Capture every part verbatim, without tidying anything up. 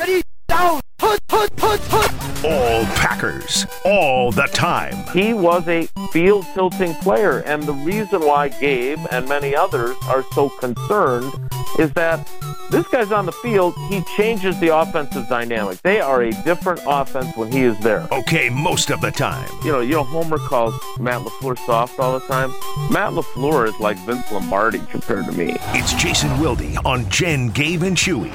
Ready, down, put, put, put, put. All Packers, all the time. He was a field-tilting player, and the reason why Gabe and many others are so concerned is that this guy's on the field, he changes the offensive dynamic. They are a different offense when he is there. Okay, most of the time. You know, you know, Homer calls Matt LaFleur soft all the time. Matt LaFleur is like Vince Lombardi compared to me. It's Jason Wilde on Jen, Gabe, and Chewy.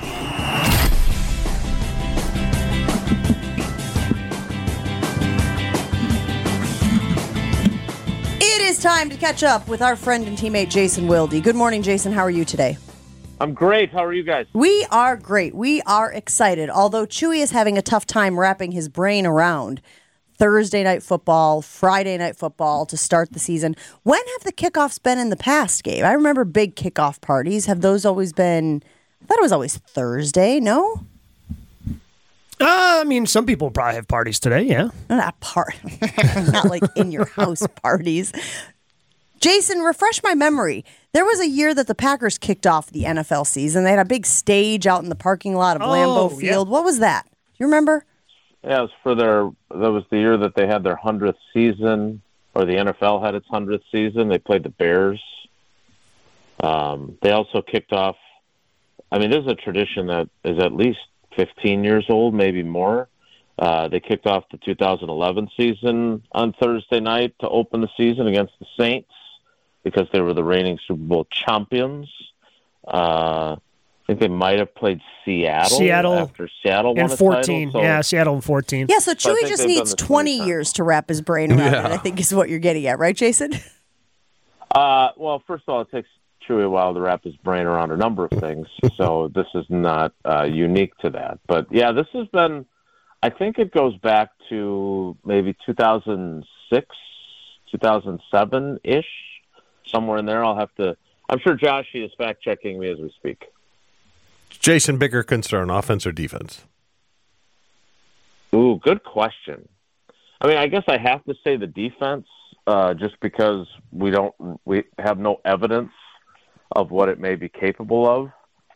It is time to catch up with our friend and teammate Jason Wilde. Good morning, Jason. How are you today? I'm great. How are you guys? We are great. We are excited. Although Chewy is having a tough time wrapping his brain around Thursday night football, Friday night football to start the season. When have the kickoffs been in the past, Gabe? I remember big kickoff parties. Have those always been, I thought it was always Thursday, no? Uh, I mean, some people probably have parties today, yeah. Not part, not like in your house parties. Jason, refresh my memory. There was a year that the Packers kicked off the N F L season. They had a big stage out in the parking lot of Oh, Lambeau yeah. Field. What was that? Do you remember? Yeah, it was for their, that was the year that they had their hundredth season, or the N F L had its hundredth season. They played the Bears. Um, they also kicked off, I mean, this is a tradition that is at least fifteen years old, maybe more. Uh, they kicked off the two thousand eleven season on Thursday night to open the season against the Saints because they were the reigning Super Bowl champions. Uh, I think they might have played Seattle, Seattle after Seattle won in a fourteen. title. So, Yeah, Seattle in fourteen. Yeah, so I Chewy think just they've needs done this twenty many times. years to wrap his brain around Yeah. it, I think is what you're getting at, right, Jason? Uh, well, first of all, it takes Chewy a while to wrap his brain around a number of things, so this is not uh, unique to that. But, yeah, this has been, I think it goes back to maybe two thousand six, two thousand seven-ish, somewhere in there. I'll have to, I'm sure Joshi is fact-checking me as we speak. Jason, bigger concern, offense or defense? Ooh, good question. I mean, I guess I have to say the defense, uh, just because we don't, we have no evidence of what it may be capable of.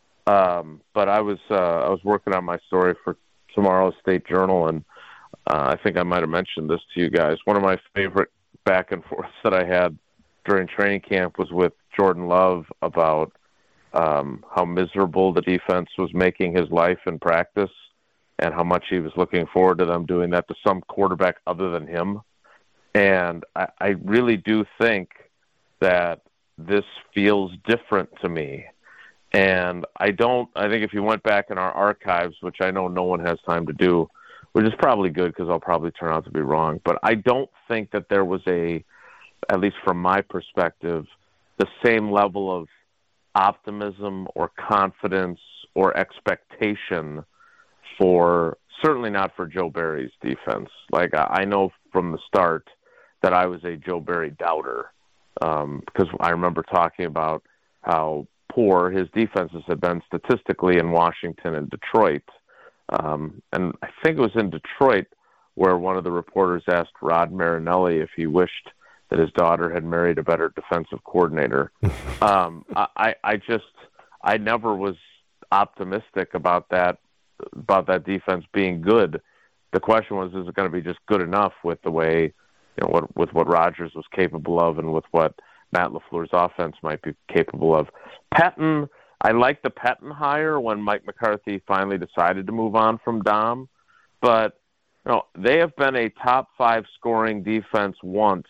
Um, but I was, uh, I was working on my story for tomorrow's State Journal, and uh, I think I might have mentioned this to you guys. One of my favorite back and forths that I had during training camp was with Jordan Love about um, how miserable the defense was making his life in practice and how much he was looking forward to them doing that to some quarterback other than him. And I, I really do think that this feels different to me. And I don't, I think if you went back in our archives, which I know no one has time to do, which is probably good because I'll probably turn out to be wrong, but I don't think that there was a, at least from my perspective, the same level of optimism or confidence or expectation for, certainly not for Joe Barry's defense. Like, I, I know from the start that I was a Joe Barry doubter, um, because I remember talking about how poor his defenses had been statistically in Washington and Detroit. Um, and I think it was in Detroit where one of the reporters asked Rod Marinelli if he wished that his daughter had married a better defensive coordinator. um, I, I just, I never was optimistic about that, about that defense being good. The question was, is it going to be just good enough with the way, you know, what, with what Rodgers was capable of and with what Matt LaFleur's offense might be capable of. Pettine, I like the Pettine hire when Mike McCarthy finally decided to move on from Dom, but you know, they have been a top five scoring defense once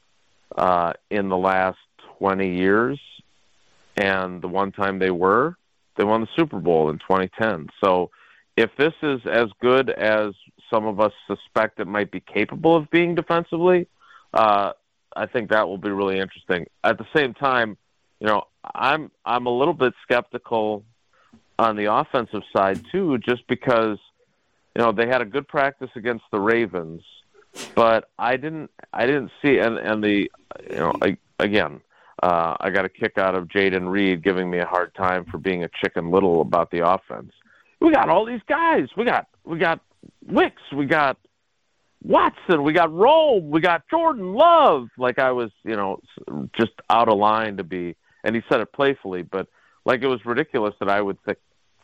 uh, in the last twenty years, and the one time they were, they won the Super Bowl in twenty ten. So if this is as good as some of us suspect it might be capable of being defensively, uh, I think that will be really interesting. At the same time, you know, I'm I'm a little bit skeptical on the offensive side too, just because, you know, they had a good practice against the Ravens, but I didn't I didn't see and and the you know I, again uh, I got a kick out of Jaden Reed giving me a hard time for being a chicken little about the offense. We got all these guys. We got we got Wicks. We got Watson, we got Rome, we got Jordan Love. Like I was, you know, just out of line to be, and he said it playfully, but like it was ridiculous that I would think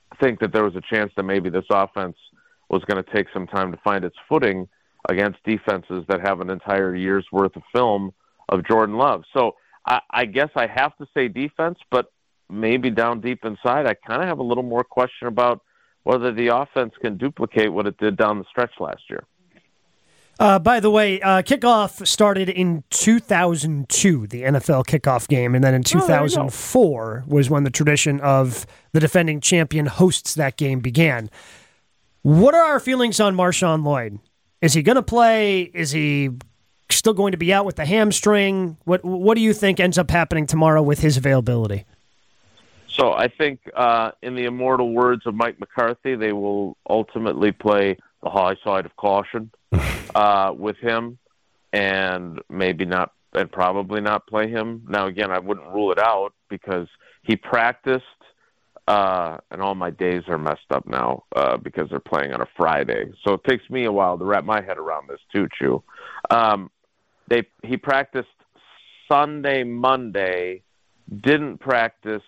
think that there was a chance that maybe this offense was going to take some time to find its footing against defenses that have an entire year's worth of film of Jordan Love. So I, I guess I have to say defense, but maybe down deep inside, I kind of have a little more question about whether the offense can duplicate what it did down the stretch last year. Uh, by the way, uh, kickoff started in two thousand two, the N F L kickoff game, and then in two thousand four oh, was when the tradition of the defending champion hosts that game began. What are our feelings on Marshawn Lloyd? Is he going to play? Is he still going to be out with the hamstring? What What do you think ends up happening tomorrow with his availability? So I think, uh, in the immortal words of Mike McCarthy, they will ultimately play the high side of caution uh, with him, and maybe not, and probably not play him. Now, again, I wouldn't rule it out because he practiced, uh, and all my days are messed up now uh, because they're playing on a Friday. So it takes me a while to wrap my head around this too, Chew. Um, they he practiced Sunday, Monday, didn't practice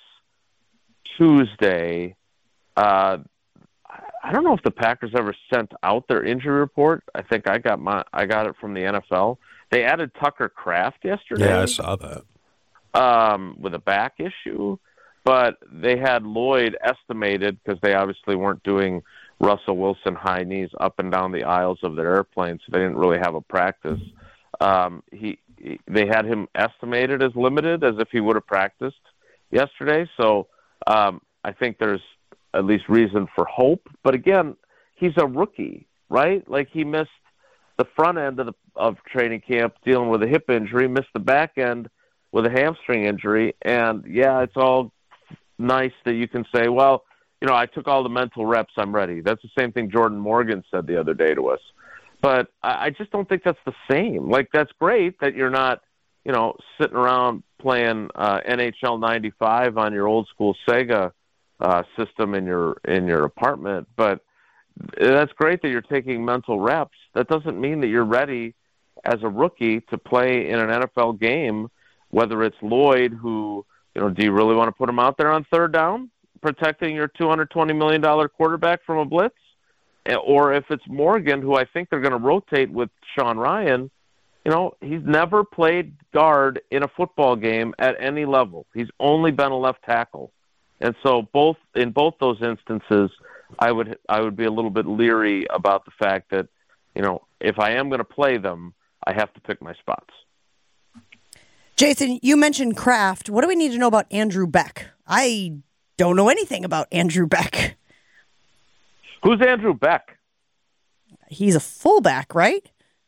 Tuesday. Uh, I don't know if the Packers ever sent out their injury report. I think I got my I got it from the N F L. They added Tucker Kraft yesterday. Yeah, I saw that. Um, with a back issue, but they had Lloyd estimated because they obviously weren't doing Russell Wilson high knees up and down the aisles of their airplane, so they didn't really have a practice. Um, he, he they had him estimated as limited as if he would have practiced yesterday. So um, I think there's at least reason for hope. But again, he's a rookie, right? Like he missed the front end of the of training camp dealing with a hip injury, missed the back end with a hamstring injury. And yeah, it's all nice that you can say, well, you know, I took all the mental reps, I'm ready. That's the same thing Jordan Morgan said the other day to us. But I, I just don't think that's the same. Like, that's great that you're not, you know, sitting around playing uh, N H L ninety-five on your old school Sega uh, system in your in your apartment. But that's great that you're taking mental reps. That doesn't mean that you're ready as a rookie to play in an N F L game, whether it's Lloyd, who, you know, do you really want to put him out there on third down, protecting your two hundred twenty million dollars quarterback from a blitz? Or if it's Morgan, who I think they're going to rotate with Sean Ryan, you know, he's never played guard in a football game at any level. He's only been a left tackle. And so both in both those instances, I would I would be a little bit leery about the fact that, you know, if I am going to play them, I have to pick my spots. Jason, you mentioned Kraft. What do we need to know about Andrew Beck? I don't know anything about Andrew Beck. Who's Andrew Beck? He's a fullback, right?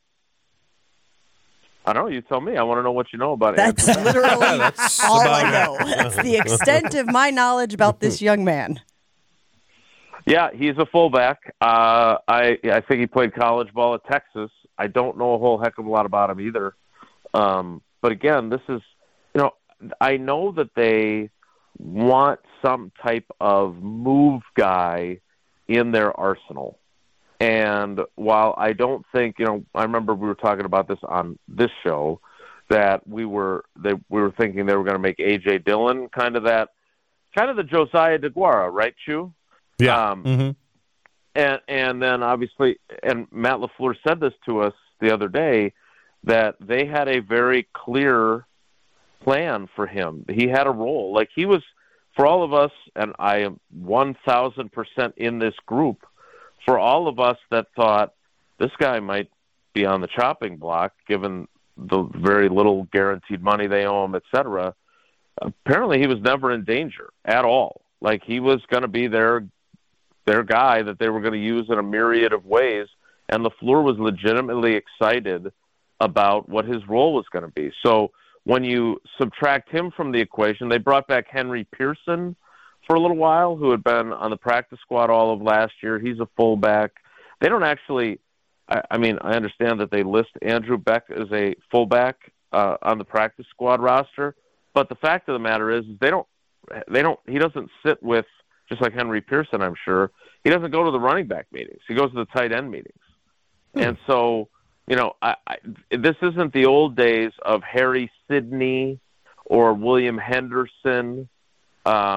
I don't know. You tell me. I want to know what you know about That's Andrew Beck. literally That's all about I know. That's the extent of my knowledge about this young man. Yeah, he's a fullback. Uh, I I think he played college ball at Texas. I don't know a whole heck of a lot about him either. Um, but again, this is, you know, I know that they want some type of move guy in their arsenal. And while I don't think, you know, I remember we were talking about this on this show, that we were they, we were thinking they were going to make A J Dillon kind of that, kind of the Josiah DeGuara, right, Chew? Yeah. Um, mm-hmm. And and then obviously, and Matt LaFleur said this to us the other day, that they had a very clear plan for him. He had a role. Like, he was, for all of us, and I am one thousand percent in this group, for all of us that thought this guy might be on the chopping block given the very little guaranteed money they owe him, et cetera, apparently he was never in danger at all. Like, he was going to be their their guy that they were going to use in a myriad of ways, and LaFleur was legitimately excited about what his role was going to be. So when you subtract him from the equation, they brought back Henry Pearson for a little while, who had been on the practice squad all of last year. He's a fullback. They don't actually, I, I mean, I understand that they list Andrew Beck as a fullback uh, on the practice squad roster, but the fact of the matter is, is they don't, they don't, he doesn't sit with, just like Henry Pearson, I'm sure, he doesn't go to the running back meetings. He goes to the tight end meetings. Hmm. And so, you know, I, I, this isn't the old days of Harry Sidney or William Henderson. Um,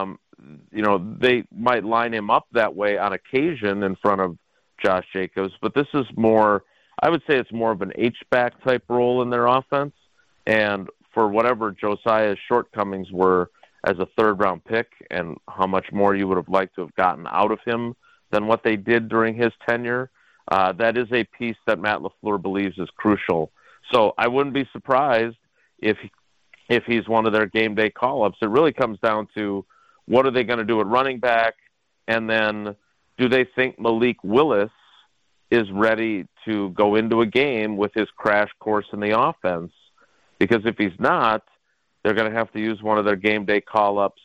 you know, they might line him up that way on occasion in front of Josh Jacobs, but this is more, I would say it's more of an H-back type role in their offense. And for whatever Josiah's shortcomings were as a third-round pick and how much more you would have liked to have gotten out of him than what they did during his tenure, uh, that is a piece that Matt LaFleur believes is crucial. So I wouldn't be surprised if if he's one of their game day call-ups. It really comes down to what are they going to do at running back, and then do they think Malik Willis is ready to go into a game with his crash course in the offense? Because if he's not, they're going to have to use one of their game day call-ups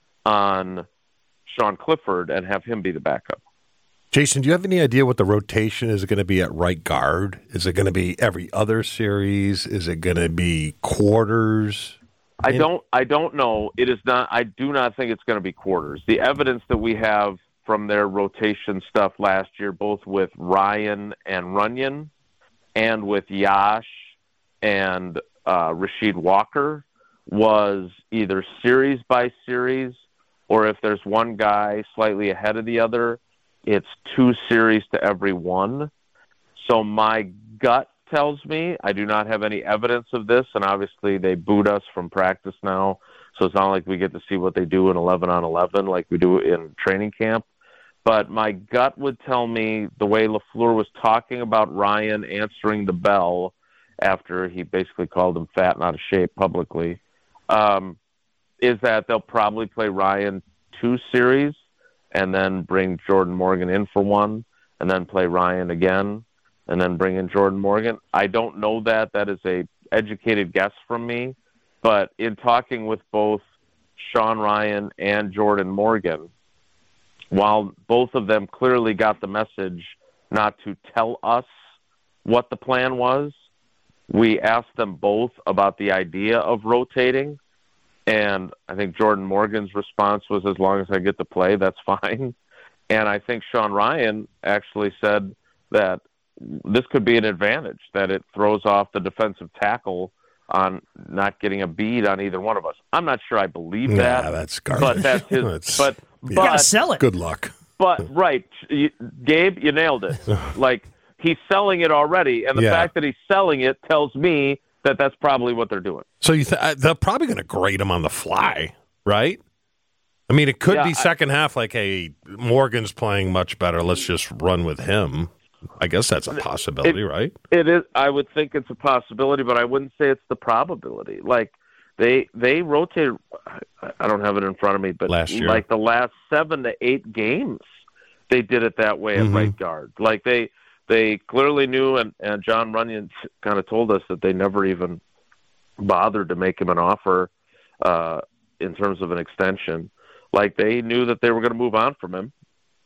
on Sean Clifford and have him be the backup. Jason, do you have any idea what the rotation is going to be at right guard? Is it going to be every other series? Is it going to be quarters? I don't I don't know. It is not I do not think it's going to be quarters. The evidence that we have from their rotation stuff last year, both with Ryan and Runyon and with Yash and uh, Rasheed Walker, was either series by series, or if there's one guy slightly ahead of the other, it's two series to every one. So my gut tells me, I do not have any evidence of this, and obviously they boot us from practice now, so it's not like we get to see what they do in eleven on eleven like we do in training camp. But my gut would tell me, the way LaFleur was talking about Ryan answering the bell after he basically called him fat and out of shape publicly, um, is that they'll probably play Ryan two series and then bring Jordan Morgan in for one, and then play Ryan again, and then bring in Jordan Morgan. I don't know that. That is a educated guess from me. But in talking with both Sean Ryan and Jordan Morgan, while both of them clearly got the message not to tell us what the plan was, we asked them both about the idea of rotating. And I think Jordan Morgan's response was, as long as I get to play, that's fine. And I think Sean Ryan actually said that this could be an advantage, that it throws off the defensive tackle on not getting a bead on either one of us. I'm not sure I believe Nah, that. that's garbage. But that's his. That's, but You but gotta sell it. good luck. but right, you, Gabe, you nailed it. Like, he's selling it already, and the Yeah. fact that he's selling it tells me that that's probably what they're doing. So you th- uh, they're probably going to grade him on the fly, right? I mean, it could Yeah, be I- second half like, hey, Morgan's playing much better. Let's just run with him. I guess that's a possibility, It- right? It is. I would think it's a possibility, but I wouldn't say it's the probability. Like, they they rotated. I don't have it in front of me, but Last year. like the last seven to eight games, they did it that way at Mhm. right guard. Like they they clearly knew, and, and John Runyon kind of told us that they never even bothered to make him an offer uh, in terms of an extension. Like, they knew that they were going to move on from him.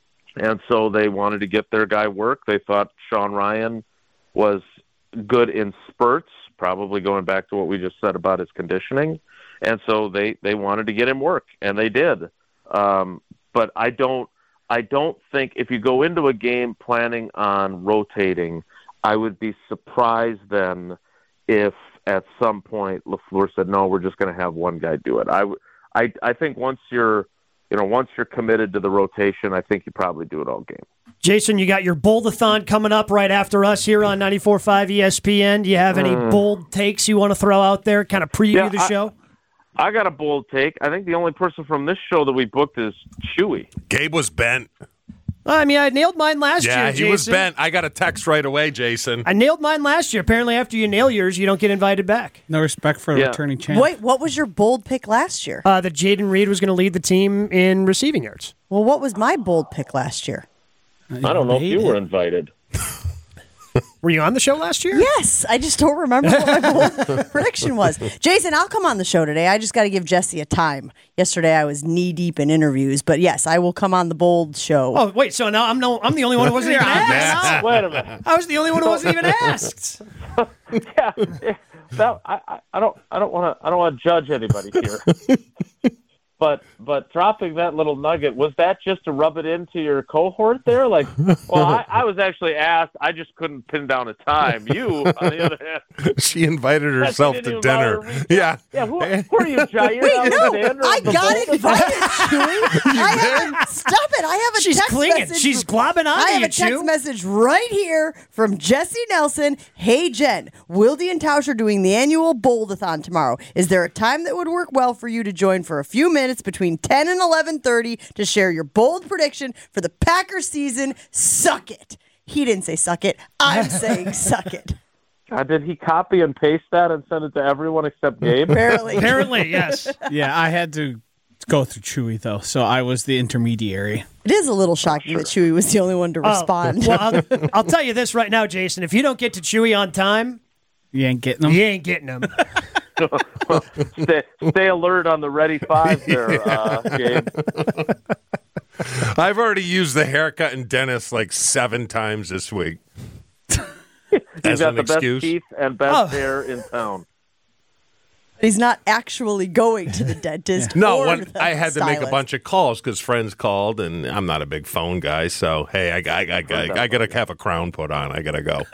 And so they wanted to get their guy work. They thought Sean Ryan was good in spurts, probably going back to what we just said about his conditioning. And so they, they wanted to get him work, and they did. Um, but I don't I don't think if you go into a game planning on rotating, I would be surprised then if at some point LaFleur said, no, we're just going to have one guy do it. I, I, I think once you're You know, once you're committed to the rotation, I think you probably do it all game. Jason, you got your Bold-a-thon coming up right after us here on ninety-four point five E S P N. Do you have any Mm. bold takes you want to throw out there, kind of preview Yeah, the I- show? I got a bold take. I think the only person from this show that we booked is Chewy. Gabe was bent. I mean, I nailed mine last Yeah, year, he Jason. was bent. I got a text right away, Jason. I nailed mine last year. Apparently, after you nail yours, you don't get invited back. No respect for a Yeah. returning champ. Wait, what was your bold pick last year? Uh, that Jaden Reed was going to lead the team in receiving yards. Well, what was my bold pick last year? I don't know if you were invited. Were you on the show last year? Yes, I just don't remember what my bold prediction was. Jason, I'll come on the show today. I just got to give Jesse a time. Yesterday, I was knee deep in interviews, but yes, I will come on the bold show. Oh, wait, so now I'm no, I'm the only one who wasn't even asked. Wait a minute. I was the only one who wasn't even asked. yeah, yeah. That, I, I, I don't I don't want to I don't want to judge anybody here. But but dropping that little nugget, was that just to rub it into your cohort there? Like, well, I, I was actually asked. I just couldn't pin down a time. You, on the other hand, she invited herself to dinner. Yeah. Yeah. Who, who are you, Jair? Wait, no, I got invited, Chewy. I have, stop it. I have a She's text clinging. message. She's globbing on I have you, a text Chew. message right here from Jesse Nelson. Hey, Jen, Wilde and Tausch are doing the annual Bold-a-thon tomorrow. Is there a time that would work well for you to join for a few minutes between ten and eleven thirty to share your bold prediction for the Packers season? Suck it. He didn't say suck it. I'm saying suck it. God, did he copy and paste that and send it to everyone except Gabe? Apparently. Apparently, yes. Yeah, I had to go through Chewy, though, so I was the intermediary. It is a little shocking that Chewy was the only one to respond. Oh, well, I'll, I'll tell you this right now, Jason. If you don't get to Chewy on time, You ain't getting them? you ain't getting them. stay, stay alert on the ready five there, uh, Gabe. I've already used the haircut and dentist like seven times this week. He's As got an the excuse. best teeth and best Oh. hair in town. He's not actually going to the dentist. No, or when the I had to make a stylist. bunch of calls because friends called, and I'm not a big phone guy, so hey, I, I, I, I, I gotta have a crown put on. I gotta go.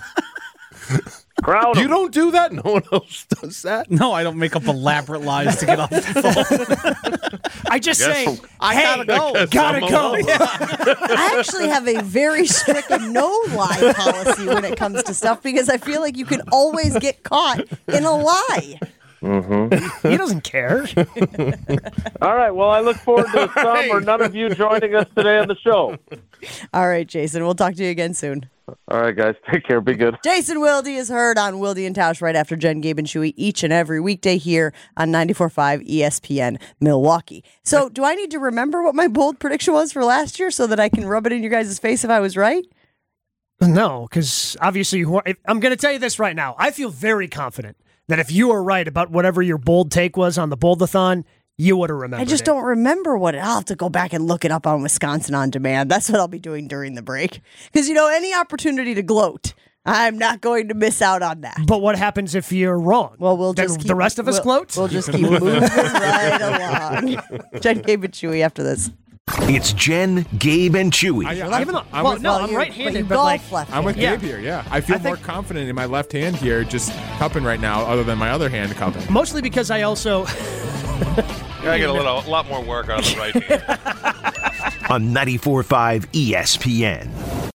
Crown You him. don't do that? No one else does that? No, I don't make up elaborate lies to get off the phone. I just Guess say, I'm- I hey, gotta go. gotta I'm go. alone. I actually have a very strict no lie policy when it comes to stuff because I feel like you can always get caught in a lie. He doesn't care. All right. Well, I look forward to some or none of you joining us today on the show. All right, Jason. We'll talk to you again soon. All right, guys. Take care. Be good. Jason Wilde is heard on Wilde and Tausch right after Jen, Gabe, and Chewy each and every weekday here on ninety-four point five E S P N Milwaukee. So do I need to remember what my bold prediction was for last year so that I can rub it in your guys' face if I was right? No, because obviously, you- if- I'm going to tell you this right now. I feel very confident that if you were right about whatever your bold take was on the Bold-a-thon, you would have remembered I just it. don't remember what it. I'll have to go back and look it up on Wisconsin On Demand. That's what I'll be doing during the break. Because, you know, any opportunity to gloat, I'm not going to miss out on that. But what happens if you're wrong? Well, we'll Then just keep, the rest of us we'll, gloat. We'll just keep moving right along. Jen, Gabe, and Chewy after this. It's Jen, Gabe, and Chewy. I, Even though, I'm well, with, no, Well, I'm you- right-handed, but you but like, golf left I'm with Yeah. Gabe here. Yeah, I feel I think- more confident in my left hand here, just cupping right now, other than my other hand cupping. mostly because I also. I get a little, a lot more work out of the right hand. On ninety-four point five E S P N.